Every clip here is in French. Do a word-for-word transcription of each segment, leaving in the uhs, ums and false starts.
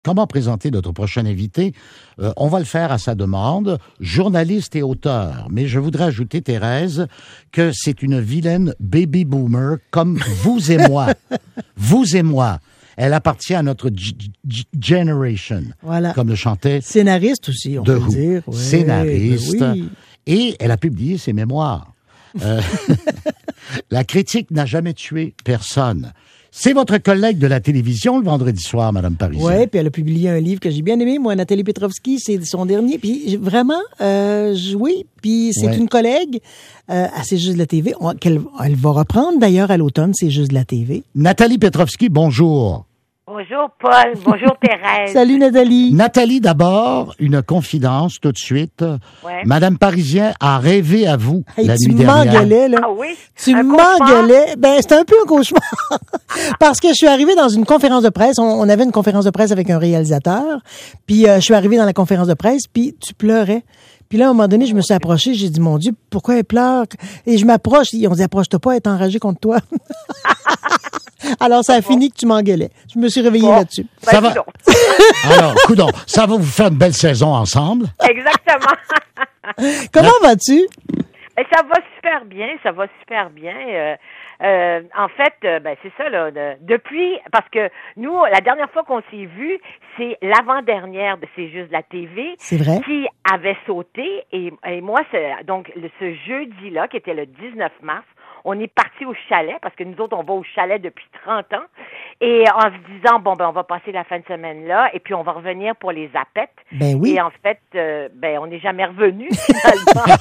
comment présenter notre prochain invité. Euh, on va le faire à sa demande, journaliste et auteur. Mais je voudrais ajouter, Thérèse, que c'est une vilaine baby boomer comme vous et moi. Vous et moi. Elle appartient à notre g- g- generation, voilà. Comme le chantait. Scénariste aussi, on de peut Who. le dire. Ouais, Scénariste. ben oui. Et elle a publié ses mémoires. Euh, la critique n'a jamais tué personne. C'est votre collègue de la télévision le vendredi soir, Madame Parisien. Oui, puis elle a publié un livre que j'ai bien aimé, moi, Nathalie Petrovski, c'est son dernier. Puis vraiment, euh, oui, puis c'est Ouais. une collègue euh, à C'est juste de la T V, on- qu'elle elle va reprendre d'ailleurs à l'automne, C'est juste de la T V. Nathalie Petrovski, bonjour. Bonjour Paul, bonjour Thérèse. Salut Nathalie. Nathalie, d'abord, une confidence tout de suite. Ouais. Madame Parisien a rêvé à vous Hey, la tu nuit dernière. m'engueulais, là. Ah oui? Tu Un cauchemar? m'engueulais. Ben, c'était un peu un cauchemar. Parce que je suis arrivée dans une conférence de presse. On, on avait une conférence de presse avec un réalisateur. Puis, euh, je suis arrivée dans la conférence de presse, puis tu pleurais. Puis là, à un moment donné, je me suis approchée. J'ai dit, mon Dieu, pourquoi elle pleure? Et je m'approche. Ils ont dit, approche-toi pas, elle est enragée contre toi. Alors, ça a fini que tu m'engueulais. Je me suis réveillée Bon. là-dessus. Ben, Ça va. coudonc. Alors, coudon, ça va vous faire une belle saison ensemble. Exactement. Comment vas-tu? Et ça va super bien, ça va super bien. Euh, euh, en fait, euh, ben c'est ça là. de- depuis, parce que nous, la dernière fois qu'on s'est vu, c'est l'avant-dernière de C'est juste la T V C'est vrai? qui avait sauté et, et moi, c'est, donc le- ce jeudi-là, qui était le dix-neuf mars, on est parti au chalet parce que nous autres, on va au chalet depuis trente ans et en se disant bon ben on va passer la fin de semaine là et puis on va revenir pour les apettes. Ben oui. Et en fait, euh, ben on n'est jamais revenu finalement.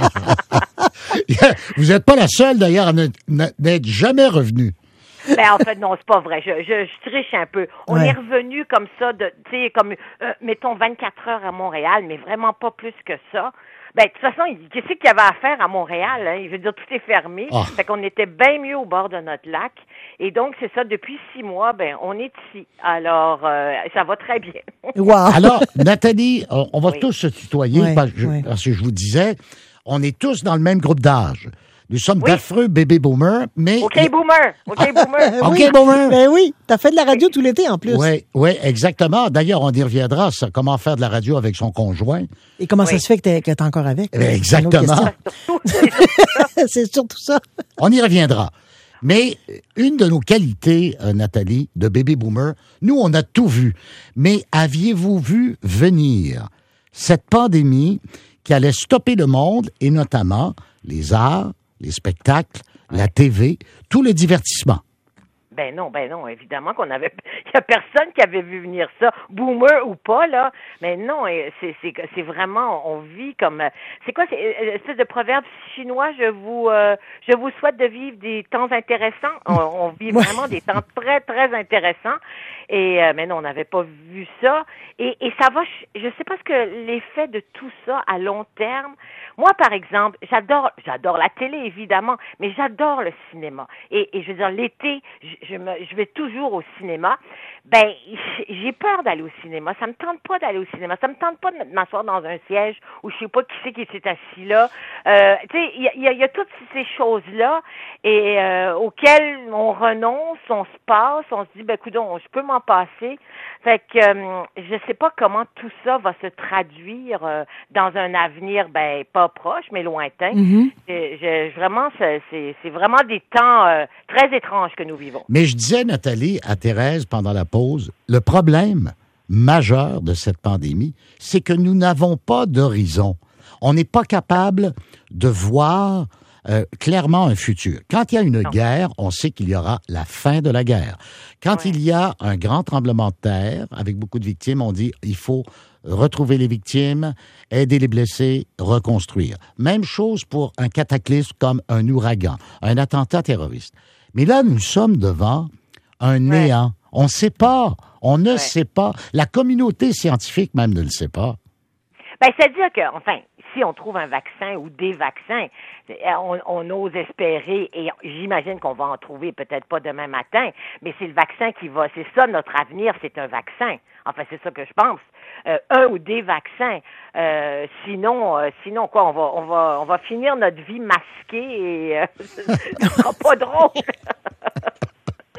Vous n'êtes pas la seule, d'ailleurs, à ne- ne- n'être jamais revenue. Ben en fait non, c'est pas vrai. Je, je, je triche un peu. On Ouais. est revenu comme ça, de, tu sais, comme euh, mettons vingt-quatre heures à Montréal, mais vraiment pas plus que ça. Ben de toute façon, il- qu'est-ce qu'il y avait à faire à Montréal hein? Je veux dire, tout est fermé. Ah. Fait qu'on était bien mieux au bord de notre lac. Et donc c'est ça. Depuis six mois, ben on est ici. Alors euh, ça va très bien. Wow. Alors, Nathalie, on, on va Oui. tous se tutoyer Ouais, parce, je, ouais. parce que je vous disais, on est tous dans le même groupe d'âge. Nous sommes Oui. d'affreux bébés boomers, mais... OK boomer, OK boomer. OK, oui. boomer. Ben oui. T'as fait de la radio tout l'été en plus. Oui, oui, exactement. D'ailleurs, on y reviendra, ça, comment faire de la radio avec son conjoint. Et comment ça Oui. se fait que t'es, que t'es encore avec? Eh bien, exactement. C'est une autre Surtout, c'est question. C'est surtout ça. On y reviendra. Mais une de nos qualités, euh, Nathalie, de baby boomer, nous, on a tout vu. Mais aviez-vous vu venir cette pandémie qui allait stopper le monde et notamment les arts, les spectacles, la T V, tout le divertissement? Ben non, ben non, évidemment qu'on avait, il y a personne qui avait vu venir ça, boomer ou pas là. Mais non, et c'est c'est c'est vraiment, on vit comme, c'est quoi, c'est une espèce de proverbe chinois. Je vous euh, je vous souhaite de vivre des temps intéressants. On, on vit vraiment des temps très très intéressants. Et euh, mais non, on n'avait pas vu ça. Et et ça va, je, je sais pas ce que l'effet de tout ça à long terme. Moi, par exemple, j'adore, j'adore la télé, évidemment, mais j'adore le cinéma. Et, et je veux dire, l'été, je, je, me, je vais toujours au cinéma. Ben, j'ai peur d'aller au cinéma. Ça me tente pas d'aller au cinéma. Ça me tente pas de m'asseoir dans un siège où je sais pas qui c'est qui s'est assis là. Euh, tu sais, il y a, y, a, y a toutes ces choses-là et euh, auxquelles on renonce, on se passe, on se dit, ben, coudonc, je peux m'en passer. Fait que euh, je sais pas comment tout ça va se traduire euh, dans un avenir, ben, pas proche, mais lointain. Mm-hmm. Je, je, vraiment, c'est, c'est, c'est vraiment des temps euh, très étranges que nous vivons. Mais je disais, Nathalie, à Thérèse pendant la pause, le problème majeur de cette pandémie, c'est que nous n'avons pas d'horizon. On n'est pas capable de voir euh, clairement un futur. Quand il y a une Non. guerre, on sait qu'il y aura la fin de la guerre. Quand Ouais. il y a un grand tremblement de terre avec beaucoup de victimes, on dit il faut retrouver les victimes, aider les blessés, reconstruire. Même chose pour un cataclysme comme un ouragan, un attentat terroriste. Mais là, nous sommes devant un néant. On ne sait pas. On ne Ouais. sait pas. La communauté scientifique même ne le sait pas. Ben, c'est-à-dire que, enfin, si on trouve un vaccin ou des vaccins, on, on ose espérer, et j'imagine qu'on va en trouver peut-être pas demain matin, mais c'est le vaccin qui va, c'est ça notre avenir, c'est un vaccin. Enfin, c'est ça que je pense. Euh, un ou des vaccins. Euh, sinon, euh, sinon quoi, on va, on va, on va finir notre vie masquée et euh, ce sera pas drôle.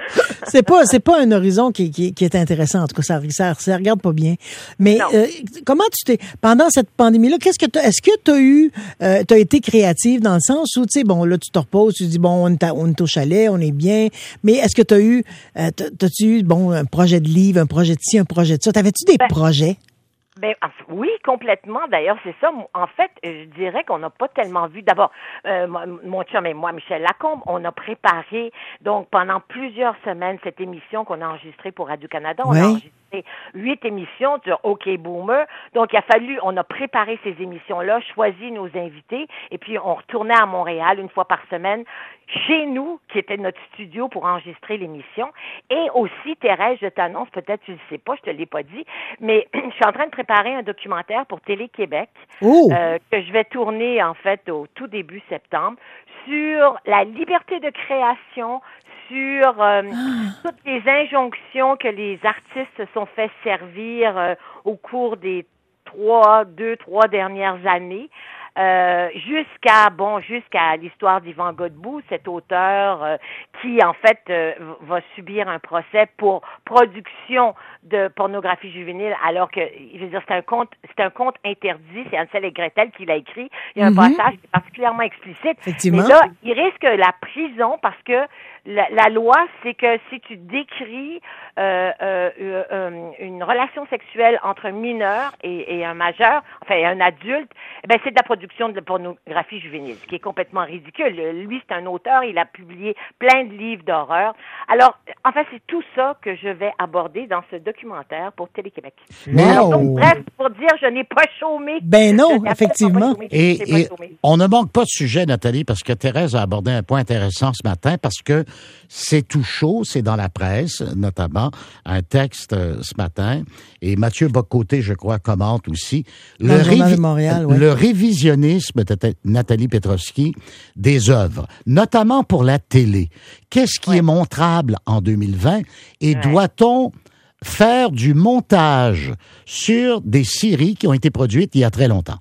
c'est pas, c'est pas un horizon qui, qui, qui est intéressant. En tout cas, ça, ça, ça regarde pas bien. Mais euh, comment tu t'es, pendant cette pandémie-là, qu'est-ce que t'as, est-ce que t'as eu, euh, t'as été créative dans le sens où, tu sais, bon, là, tu te reposes, tu dis, bon, on est, à, on est au chalet, on est bien. Mais est-ce que t'as eu, euh, t'as-tu eu, bon, un projet de livre, un projet de ci, un projet de ça? T'avais-tu des ben, projets? Ben oui, complètement. D'ailleurs, c'est ça. En fait, je dirais qu'on n'a pas tellement vu. D'abord, euh, mon chum et moi, Michel Lacombe, on a préparé donc pendant plusieurs semaines cette émission qu'on a enregistrée pour Radio-Canada. On oui. a enregistré huit émissions sur OK Boomer. Donc, il a fallu, on a préparé ces émissions-là, choisi nos invités, et puis on retournait à Montréal une fois par semaine chez nous, qui était notre studio pour enregistrer l'émission. Et aussi, Thérèse, je t'annonce, peut-être tu le sais pas, je te l'ai pas dit, mais je suis en train de préparer un documentaire pour Télé-Québec euh, que je vais tourner, en fait, au tout début septembre, sur la liberté de création, sur euh, ah. toutes les injonctions que les artistes se sont fait servir euh, au cours des trois, deux, trois dernières années. Euh, jusqu'à bon jusqu'à l'histoire d'Yvan Godbout, cet auteur euh, qui en fait euh, va subir un procès pour production de pornographie juvénile, alors que je veux dire c'est un conte c'est un conte interdit, c'est Hansel et Gretel qui l'a écrit. Il y a un mm-hmm. passage qui est particulièrement explicite. Mais là, il risque la prison parce que la, la loi, c'est que si tu décris euh, euh, euh, une relation sexuelle entre un mineur et, et un majeur, enfin un adulte, eh ben c'est de la production de la pornographie juvénile, ce qui est complètement ridicule. Lui, c'est un auteur, il a publié plein de livres d'horreur. Alors, en fait, c'est tout ça que je vais aborder dans ce documentaire pour Télé-Québec. Mais Alors, donc, bref, pour dire, je n'ai pas chômé. Ben non, effectivement. Chômé, et et on ne manque pas de sujet, Nathalie, parce que Thérèse a abordé un point intéressant ce matin, parce que c'est tout chaud, c'est dans la presse, notamment, un texte euh, ce matin, et Mathieu Bock-Côté, je crois, commente aussi. Dans le, le Journal révi- de Montréal, ouais. Le révisionnisme de Nathalie Petrowski des œuvres, notamment pour la télé. Qu'est-ce qui ouais. est montrable en deux mille vingt et ouais. doit-on faire du montage sur des séries qui ont été produites il y a très longtemps?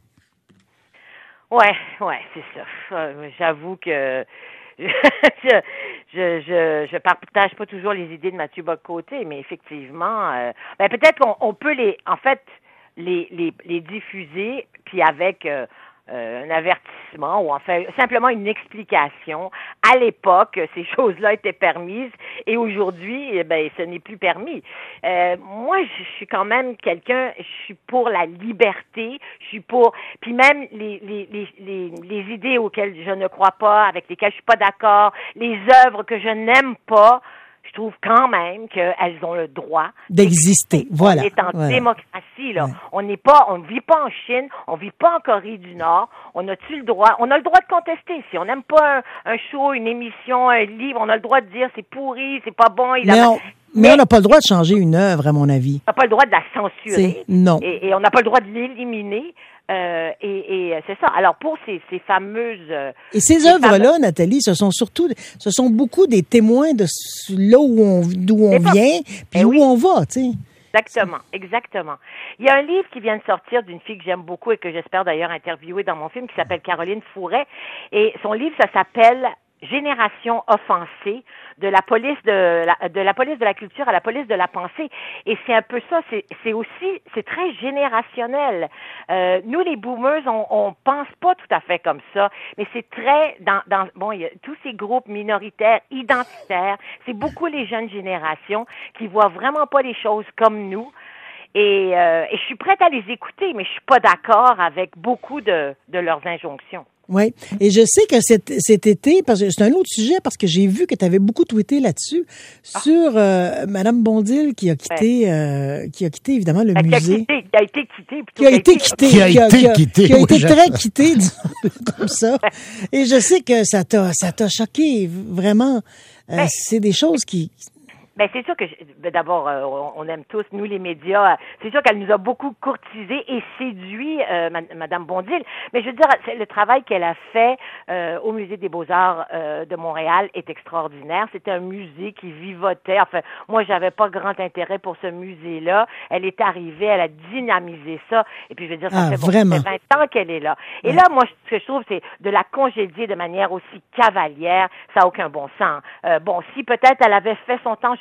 Ouais, ouais, c'est ça. Euh, j'avoue que je, je, je, je partage pas toujours les idées de Mathieu Bock-Côté, mais effectivement, euh, ben peut-être qu'on on peut les, en fait, les, les, les diffuser, puis avec euh, euh, un avertissement ou enfin simplement une explication. À l'époque, ces choses-là étaient permises et aujourd'hui, eh ben, ce n'est plus permis. Euh, moi, je suis quand même quelqu'un, je suis pour la liberté, je suis pour, puis même les, les, les, les, les idées auxquelles je ne crois pas, avec lesquelles je suis pas d'accord, les œuvres que je n'aime pas, je trouve quand même qu'elles ont le droit d'exister. Voilà. On est en voilà. démocratie, là. Ouais. On n'est pas, on ne vit pas en Chine, on vit pas en Corée du Nord. On a-tu le droit? On a le droit de contester. Si on n'aime pas un, un show, une émission, un livre, on a le droit de dire c'est pourri, c'est pas bon. Il mais, a... on, mais, mais on n'a pas le droit de changer une œuvre, à mon avis. On n'a pas le droit de la censurer. C'est... Non. Et, et on n'a pas le droit de l'éliminer. Euh, et, et c'est ça. Alors pour ces, ces fameuses euh, et ces, ces œuvres-là, fameuses... Nathalie, ce sont surtout, ce sont beaucoup des témoins de là où on, d'où on vient, puis où oui. on va, tu sais. Exactement, exactement. Il y a un livre qui vient de sortir d'une fille que j'aime beaucoup et que j'espère d'ailleurs interviewer dans mon film, qui s'appelle Caroline Fouret. Et son livre, ça s'appelle Génération offensée, de la police de la, de la police de la culture à la police de la pensée. Et c'est un peu ça, c'est, c'est aussi, c'est très générationnel. Euh, nous, les boomers, on, on pense pas tout à fait comme ça, mais c'est très, dans, dans bon, il y a tous ces groupes minoritaires, identitaires, c'est beaucoup les jeunes générations qui voient vraiment pas les choses comme nous. Et, euh, et je suis prête à les écouter, mais je suis pas d'accord avec beaucoup de, de leurs injonctions. Oui, et je sais que cet, cet été, parce que c'est un autre sujet, parce que j'ai vu que tu avais beaucoup tweeté là-dessus, ah. sur euh, Madame Bondil qui a quitté, ouais. euh, qui a quitté évidemment le qui musée. A quitté, qui a été quitté. Plutôt qui a été quitté. Qui a été quitté. Qui a été très quitté, comme ça. Et je sais que ça t'a, ça t'a choqué, vraiment. Euh, ben, c'est des choses qui... Ben c'est sûr que je, d'abord euh, on aime tous nous les médias. Euh, c'est sûr qu'elle nous a beaucoup courtisé et séduit euh, Madame Bondil. Mais je veux dire, le travail qu'elle a fait euh, au Musée des Beaux-Arts euh, de Montréal est extraordinaire. C'était un musée qui vivotait. Enfin, moi j'avais pas grand intérêt pour ce musée-là. Elle est arrivée, elle a dynamisé ça. Et puis je veux dire, ça ah, fait bon, vraiment? vingt ans qu'elle est là. Et ouais. là, moi ce que je trouve, c'est de la congédier de manière aussi cavalière. Ça n'a aucun bon sens. Euh, bon, si peut-être elle avait fait son temps, je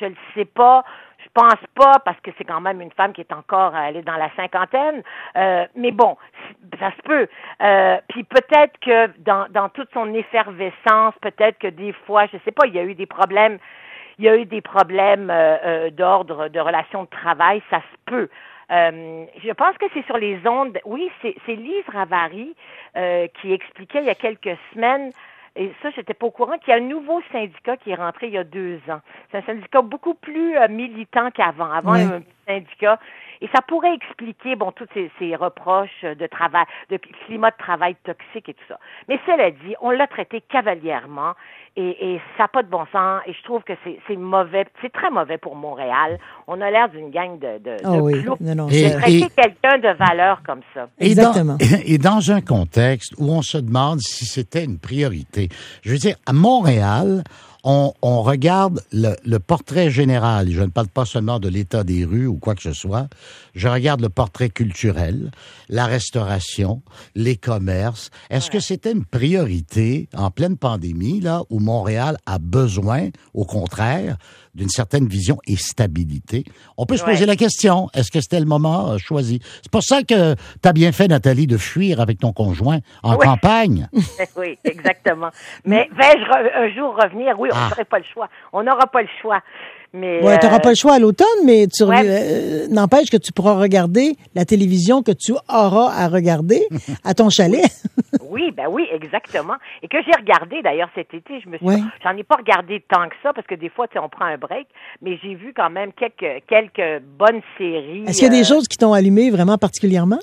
je le sais pas. Je pense pas, parce que c'est quand même une femme qui est encore, elle est dans la cinquantaine. Euh, mais bon, ça se peut. Euh, puis peut-être que dans, dans toute son effervescence, peut-être que des fois, je sais pas, il y a eu des problèmes, il y a eu des problèmes euh, euh, d'ordre, de relations de travail, ça se peut. Euh, je pense que c'est sur les ondes. Oui, c'est, c'est Lise Ravary euh, qui expliquait il y a quelques semaines. Et ça, j'étais pas au courant qu'il y a un nouveau syndicat qui est rentré il y a deux ans. C'est un syndicat beaucoup plus euh, militant qu'avant. Avant, oui. il y avait un petit syndicat. Et ça pourrait expliquer, bon, tous ces, ces reproches de travail, de climat de travail toxique et tout ça. Mais cela dit, on l'a traité cavalièrement et, et ça n'a pas de bon sens. Et je trouve que c'est, c'est mauvais, c'est très mauvais pour Montréal. On a l'air d'une gang de, de, oh de oui. clous. Non, non, de traiter et, quelqu'un de valeur comme ça. Exactement. Et dans, et dans un contexte où on se demande si c'était une priorité. Je veux dire, à Montréal, On, on regarde le, le portrait général. Je ne parle pas seulement de l'état des rues ou quoi que ce soit. Je regarde le portrait culturel, la restauration, les commerces. Est-ce ouais. que c'était une priorité en pleine pandémie, là, où Montréal a besoin, au contraire, d'une certaine vision et stabilité? On peut ouais. se poser la question. Est-ce que c'était le moment euh, choisi? C'est pour ça que tu as bien fait, Nathalie, de fuir avec ton conjoint en oui. campagne. Oui, exactement. Mais vais-je re- un jour revenir? Oui, on n'aurait ah. pas le choix. On n'aura pas le choix. Mais ouais, euh... tu n'auras pas le choix à l'automne, mais tu ouais. euh, n'empêche que tu pourras regarder la télévision que tu auras à regarder à ton chalet. Oui, ben oui, exactement. Et que j'ai regardé d'ailleurs cet été, je me suis, ouais. j'en ai pas regardé tant que ça parce que des fois, tu sais, on prend un break, mais j'ai vu quand même quelques quelques bonnes séries. Est-ce qu'il y a des euh... choses qui t'ont allumé vraiment particulièrement?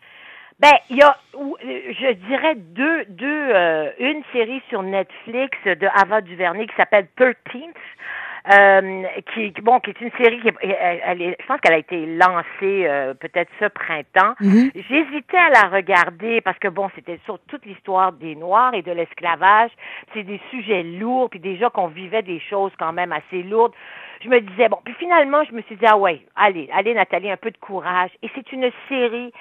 Ben, il y a, je dirais deux, deux, euh, une série sur Netflix de Ava DuVernay qui s'appelle thirteenth. Euh, qui bon qui est une série qui elle, elle est, je pense qu'elle a été lancée euh, peut-être ce printemps. Mm-hmm. J'hésitais à la regarder parce que bon c'était sur toute l'histoire des Noirs et de l'esclavage. C'est des sujets lourds puis déjà qu'on vivait des choses quand même assez lourdes. Je me disais bon puis finalement je me suis dit ah ouais allez allez Nathalie un peu de courage et c'est une série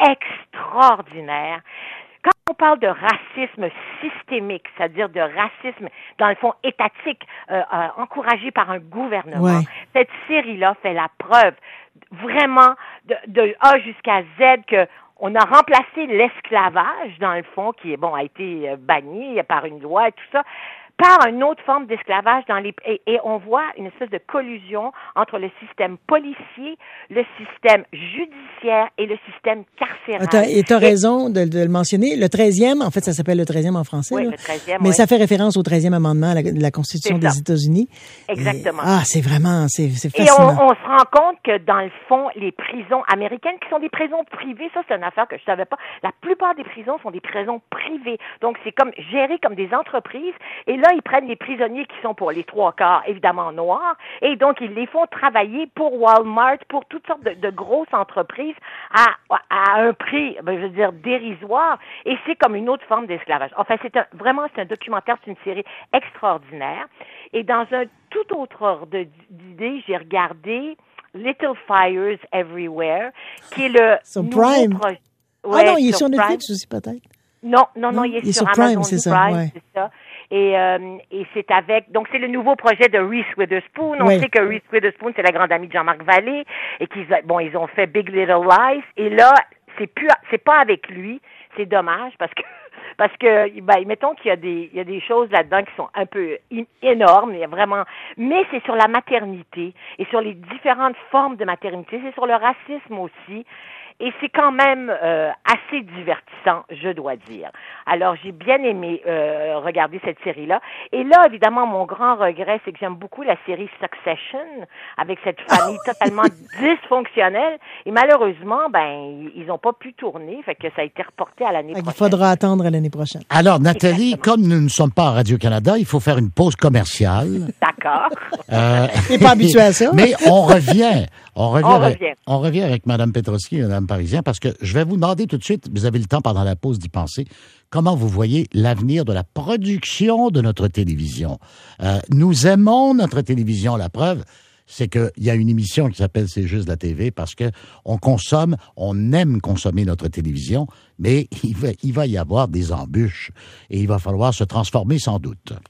extraordinaire. Quand on parle de racisme systémique, c'est-à-dire de racisme, dans le fond, étatique, euh, euh, encouragé par un gouvernement, ouais. cette série-là fait la preuve vraiment de, de A jusqu'à Z que on a remplacé l'esclavage, dans le fond, qui est bon a été banni par une loi et tout ça, par une autre forme d'esclavage dans les et, et on voit une espèce de collusion entre le système policier, le système judiciaire et le système carcéral. T'as, et tu as raison de, de le mentionner. Le treizième, en fait, ça s'appelle le treizième en français. Oui, là. le treizième, mais oui. ça fait référence au treizième amendement de la, la Constitution des États-Unis. Exactement. Et, ah, c'est vraiment, c'est, c'est fascinant. fascinant. Et on, on se rend compte que, dans le fond, les prisons américaines, qui sont des prisons privées, ça, c'est une affaire que je savais pas. La plupart des prisons sont des prisons privées. Donc, c'est comme géré comme des entreprises. Et là, ils prennent les prisonniers qui sont pour les trois quarts, évidemment, noirs. Et donc, ils les font travailler pour Walmart, pour toutes sortes de, de grosses entreprises à, à un prix, ben, je veux dire, dérisoire. Et c'est comme une autre forme d'esclavage. Enfin, c'est un, vraiment, c'est un documentaire, c'est une série extraordinaire. Et dans un tout autre ordre d'idée, j'ai regardé Little Fires Everywhere, qui est le sur nouveau Prime. projet. Ouais, ah non, il est sur Netflix aussi, peut-être. Non, non, non, non, il est il sur, sur Amazon Prime, c'est Prime, ça. Ouais. C'est ça. Et, euh, et c'est avec, donc c'est le nouveau projet de Reese Witherspoon. On oui. sait que Reese Witherspoon, c'est la grande amie de Jean-Marc Vallée et qu'ils, bon, ils ont fait Big Little Lies. Et là, c'est plus, c'est pas avec lui. C'est dommage parce que, parce que, ben, mettons qu'il y a des, il y a des choses là-dedans qui sont un peu in, énormes. Il y a vraiment, mais c'est sur la maternité et sur les différentes formes de maternité. C'est sur le racisme aussi. Et c'est quand même euh, assez divertissant, je dois dire. Alors, j'ai bien aimé euh, regarder cette série-là. Et là, évidemment, mon grand regret, c'est que j'aime beaucoup la série Succession, avec cette famille totalement dysfonctionnelle. Et malheureusement, ben, ils n'ont pas pu tourner, fait que ça a été reporté à l'année prochaine. Il faudra attendre à l'année prochaine. Alors, Nathalie, Exactement. Comme nous ne sommes pas à Radio-Canada, il faut faire une pause commerciale. D'accord. Euh, T'es pas habitué à ça. Mais on revient. On revient, on avec, revient. On revient avec Mme Petroski et Mme Parisien parce que je vais vous demander tout de suite, vous avez le temps pendant la pause d'y penser, comment vous voyez l'avenir de la production de notre télévision. Euh, nous aimons notre télévision, la preuve, c'est qu'il y a une émission qui s'appelle C'est juste la T V parce que on consomme, on aime consommer notre télévision, mais il va, il va y avoir des embûches et il va falloir se transformer sans doute.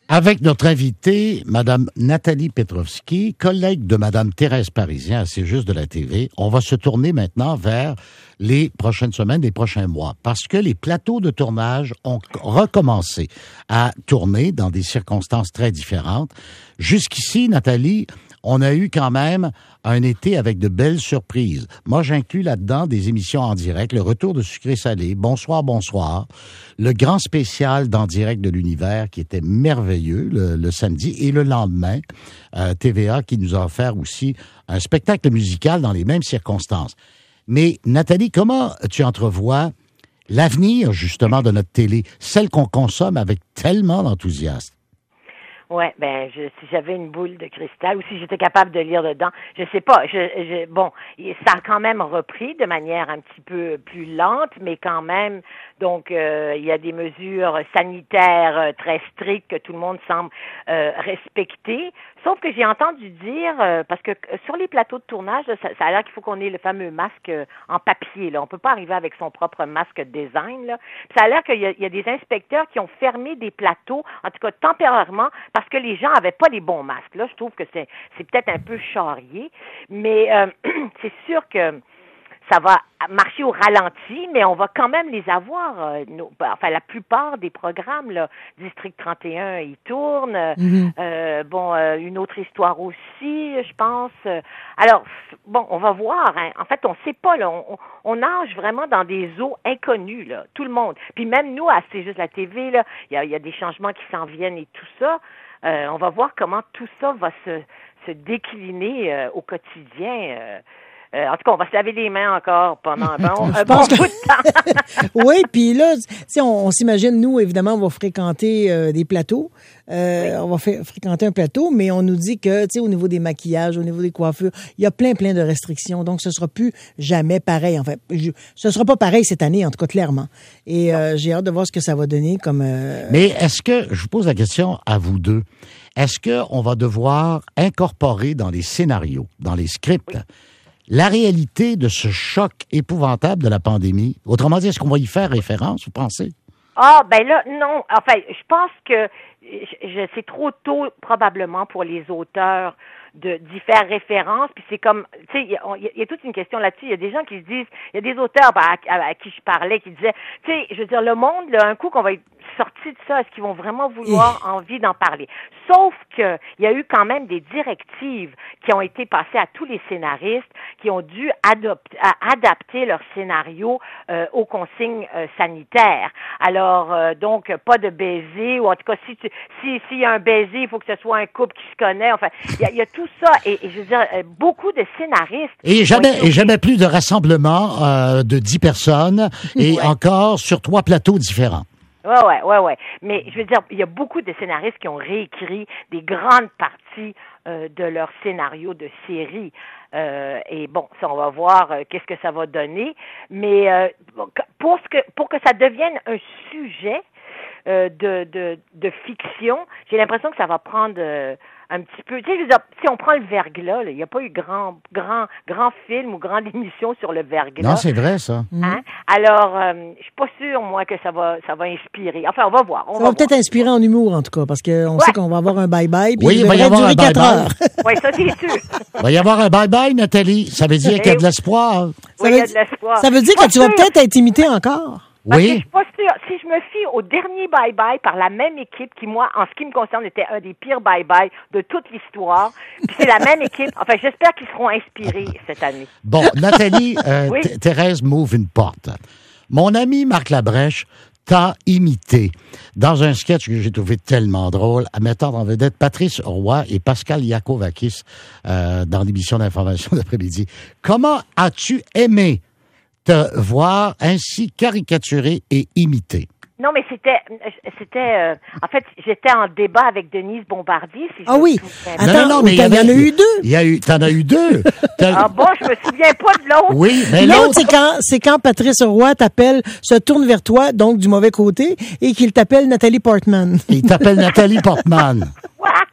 Avec notre invitée, Madame Nathalie Petrovski, collègue de Madame Thérèse Parisien à C'est juste de la T V, on va se tourner maintenant vers les prochaines semaines, les prochains mois, parce que les plateaux de tournage ont recommencé à tourner dans des circonstances très différentes. Jusqu'ici, Nathalie, on a eu quand même un été avec de belles surprises. Moi, j'inclus là-dedans des émissions en direct, le retour de Sucré Salé, Bonsoir, bonsoir, le grand spécial d'En direct de l'univers qui était merveilleux le, le samedi, et le lendemain, euh, T V A qui nous a offert aussi un spectacle musical dans les mêmes circonstances. Mais Nathalie, comment tu entrevois l'avenir justement de notre télé, celle qu'on consomme avec tellement d'enthousiasme? Ouais, ben je, si j'avais une boule de cristal ou si j'étais capable de lire dedans, je sais pas. Je, je bon, ça a quand même repris de manière un petit peu plus lente, mais quand même. Donc, euh, il y a des mesures sanitaires euh, très strictes que tout le monde semble euh, respecter. Sauf que j'ai entendu dire, euh, parce que euh, sur les plateaux de tournage, là, ça, ça a l'air qu'il faut qu'on ait le fameux masque euh, en papier. Là, on peut pas arriver avec son propre masque design. Là. Puis ça a l'air qu'il y a, il y a des inspecteurs qui ont fermé des plateaux, en tout cas temporairement, parce que les gens avaient pas les bons masques. Là, je trouve que c'est, c'est peut-être un peu charrié, mais euh, c'est sûr que ça va marcher au ralenti, mais on va quand même les avoir. Euh, nos, enfin, la plupart des programmes, là, District trente et un, ils tournent. Mm-hmm. Euh, bon, euh, une autre histoire aussi, je pense. Alors, bon, on va voir. Hein. En fait, on sait pas. Là, on, on nage vraiment dans des eaux inconnues, là, tout le monde. Puis même nous, à C'est juste la T V, là, il y a, y a des changements qui s'en viennent et tout ça. Euh, on va voir comment tout ça va se, se décliner euh, au quotidien. Euh, Euh, en tout cas, on va se laver les mains encore pendant un bon, un bon que... bout de temps. Oui, puis là, on, on s'imagine, nous, évidemment, on va fréquenter euh, des plateaux. Euh, oui. On va f- fréquenter un plateau, mais on nous dit que, tu sais, au niveau des maquillages, au niveau des coiffures, il y a plein, plein de restrictions. Donc, ce sera plus jamais pareil. En fait, je, ce sera pas pareil cette année, en tout cas, clairement. Et euh, j'ai hâte de voir ce que ça va donner comme... Euh... Mais est-ce que, je vous pose la question à vous deux, est-ce qu'on va devoir incorporer dans les scénarios, dans les scripts, oui. la réalité de ce choc épouvantable de la pandémie? Autrement dit, est-ce qu'on va y faire référence, vous pensez? Ah, ben là, non. Enfin, je pense que je, je, c'est trop tôt, probablement, pour les auteurs de d'y faire référence. Puis c'est comme, tu sais, il y, y a toute une question là-dessus. Il y a des gens qui se disent, il y a des auteurs à, à, à qui je parlais qui disaient, tu sais, je veux dire, le monde, là, un coup qu'on va être sorti de ça, est-ce qu'ils vont vraiment vouloir envie d'en parler? Sauf que il y a eu quand même des directives qui ont été passées à tous les scénaristes qui ont dû adopter, adapter leur scénario euh, aux consignes euh, sanitaires. Alors, euh, donc, pas de baiser, ou en tout cas, si tu, si, s'il y a un baiser, il faut que ce soit un couple qui se connaît. Enfin, il y a, il y a tout ça. Et, et je veux dire, beaucoup de scénaristes... Et jamais, et jamais plus de rassemblement euh, de dix personnes, et ouais. encore sur trois plateaux différents. Ouais, ouais, ouais, ouais. Mais je veux dire, il y a beaucoup de scénaristes qui ont réécrit des grandes parties euh, de leur scénario de série. Euh, et bon, ça, on va voir euh, qu'est-ce que ça va donner. Mais euh, pour ce que pour que ça devienne un sujet euh, de, de de fiction, j'ai l'impression que ça va prendre euh, un petit peu. Tu sais, je veux dire, si on prend le verglas, il n'y a pas eu grand grand grand film ou grande émission sur le verglas. Non, c'est vrai ça. Hein? Alors, euh, je suis pas sûre moi que ça va ça va inspirer. Enfin, on va voir. On ça va, va voir. peut-être inspirer en humour en tout cas, parce qu'on ouais. sait qu'on va avoir un bye bye. Puis oui, il va y avoir un bye bye. Oui, ça c'est sûr. Il va y avoir un bye bye, Nathalie. Ça veut dire qu'il y a de l'espoir. Oui, il y a de l'espoir. Ça veut dire que tu vas peut-être être imité encore. Parce oui. que je suis pas sûre. Si je me fie au dernier bye-bye par la même équipe qui, moi, en ce qui me concerne, était un des pires bye-bye de toute l'histoire, puis c'est la même équipe. Enfin, j'espère qu'ils seront inspirés cette année. Bon, Nathalie, euh, oui. Th- Thérèse m'ouvre une porte. Mon ami Marc Labrèche t'a imité dans un sketch que j'ai trouvé tellement drôle, à mettant en vedette Patrice Roy et Pascal Yakovakis euh, dans l'émission d'information d'après-midi. Comment as-tu aimé te voir ainsi caricaturé et imité? Non, mais c'était, c'était, euh, en fait, j'étais en débat avec Denise Bombardier. Si ah oui. Attends, non, non, non, mais il y, y en a eu deux. Il y a eu, t'en as eu deux. Ah bon, je me souviens pas de l'autre. Oui, mais l'autre, l'autre, c'est quand, c'est quand Patrice Roy t'appelle, se tourne vers toi, donc du mauvais côté, et qu'il t'appelle Nathalie Portman. Il t'appelle Nathalie Portman.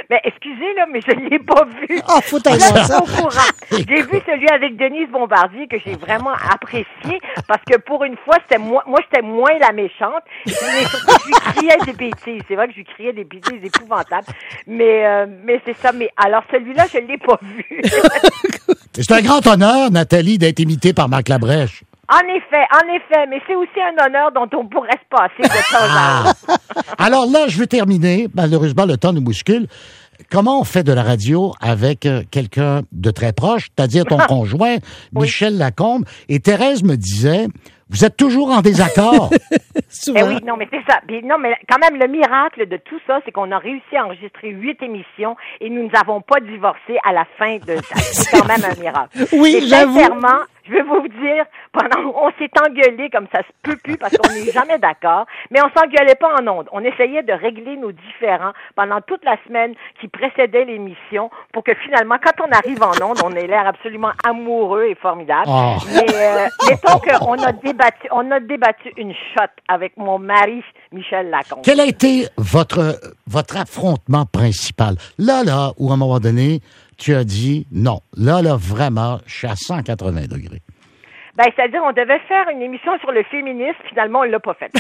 Ben, excusez, là, mais je ne l'ai pas vu. Ah, faut Là, aller je voir suis ça. au courant. J'ai vu celui avec Denise Bombardier que j'ai vraiment apprécié parce que pour une fois, c'était moi, moi, j'étais moins la méchante. Mais surtout, je lui criais des bêtises. C'est vrai que je lui criais des bêtises épouvantables. Mais, euh, mais c'est ça. Mais alors, celui-là, je ne l'ai pas vu. C'est un grand honneur, Nathalie, d'être imitée par Marc Labrèche. En effet, en effet, mais c'est aussi un honneur dont on pourrait se passer de temps à autre. Alors là, je veux terminer. Malheureusement, le temps nous bouscule. Comment on fait de la radio avec euh, quelqu'un de très proche, c'est-à-dire ton conjoint, Michel Lacombe? Et Thérèse me disait, vous êtes toujours en désaccord. Souvent. Eh oui, non, mais c'est ça. Puis, non, mais quand même, le miracle de tout ça, c'est qu'on a réussi à enregistrer huit émissions et nous n'avons pas divorcé à la fin de ça. C'est quand même un miracle. Oui, et j'avoue. sincèrement, je vais vous dire, pendant, on s'est engueulé comme ça se peut plus parce qu'on n'est jamais d'accord, mais on s'engueulait pas en ondes. On essayait de régler nos différends pendant toute la semaine qui précédait l'émission pour que finalement, quand on arrive en ondes, on ait l'air absolument amoureux et formidable. Oh. Mais, euh, mettons qu'on a débattu, on a débattu une shot avec mon mari, Michel Lacombe. Quel a été votre, votre affrontement principal? Là, là, où à un moment donné, tu as dit, non, là, là, vraiment, je suis à cent quatre-vingts degrés. Ben, c'est-à-dire, on devait faire une émission sur le féminisme, finalement, on l'a pas fait.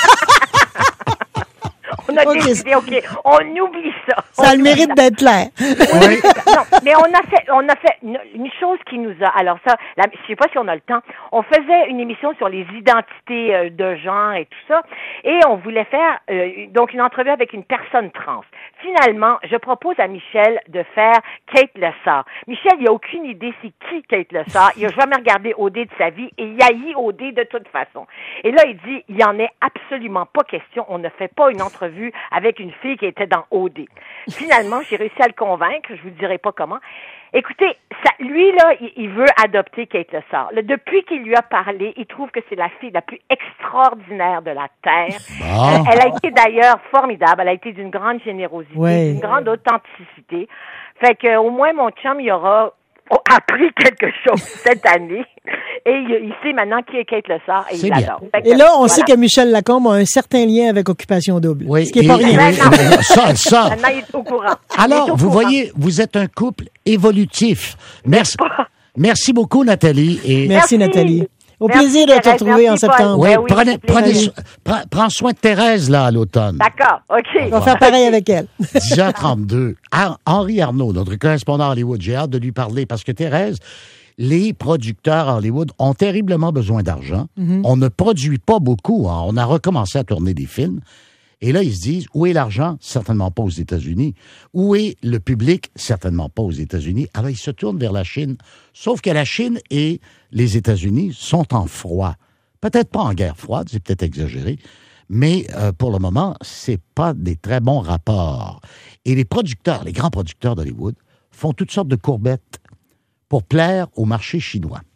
On a Okay. décidé, OK, on oublie ça. Ça a On le mérite oublie d'être clair. Oui. ça. Non, mais on a fait, on a fait une, une chose qui nous a, alors ça, la, je sais pas si on a le temps, on faisait une émission sur les identités euh, de genre et tout ça, et on voulait faire, euh, donc une entrevue avec une personne trans. Finalement, je propose à Michel de faire Kate Lessard. Michel, il a aucune idée c'est qui Kate Lessard. Il a jamais regardé O D de sa vie et il haït O D de toute façon. Et là, il dit, il y en est absolument pas question. On ne fait pas une entrevue avec une fille qui était dans O D. Finalement, j'ai réussi à le convaincre. Je vous dirai pas comment. Écoutez, ça, lui, là, il, il veut adopter Kate Lessard. Là, depuis qu'il lui a parlé, il trouve que c'est la fille la plus extraordinaire de la Terre. Ah. Elle, elle a été d'ailleurs formidable. Elle a été d'une grande générosité, Ouais. d'une grande authenticité. Fait que, au moins, mon chum, il aura appris quelque chose cette année. Et il, il sait maintenant qui est Kate Lessard et C'est il bien. l'adore. Fait que, Et là, on voilà. sait que Michel Lacombe a un certain lien avec Occupation Double. Oui, Ce qui n'est pas et- rien. et- ça, ça. Maintenant, il est au courant. Il est Alors, au vous courant. voyez, vous êtes un couple évolutif. Merci, merci beaucoup, Nathalie. Et Merci, Merci. Nathalie. Au Merci, plaisir de te Thérèse. retrouver en Merci, Paul. septembre. oui, Ben oui, prenez, c'est prenez plaisir. so- pre- prends soin de Thérèse, là, à l'automne. D'accord, OK. On va faire pareil avec elle. dix heures trente-deux. Ar- Henri Arnaud, notre correspondant à Hollywood, j'ai hâte de lui parler parce que Thérèse, les producteurs à Hollywood ont terriblement besoin d'argent. On ne produit pas beaucoup. Hein. On a recommencé à tourner des films. Et là, ils se disent, où est l'argent? Certainement pas aux États-Unis. Où est le public? Certainement pas aux États-Unis. Alors, ils se tournent vers la Chine. Sauf que la Chine et les États-Unis sont en froid. Peut-être pas en guerre froide, c'est peut-être exagéré. Mais euh, pour le moment, c'est pas des très bons rapports. Et les producteurs, les grands producteurs d'Hollywood, font toutes sortes de courbettes pour plaire au marché chinois.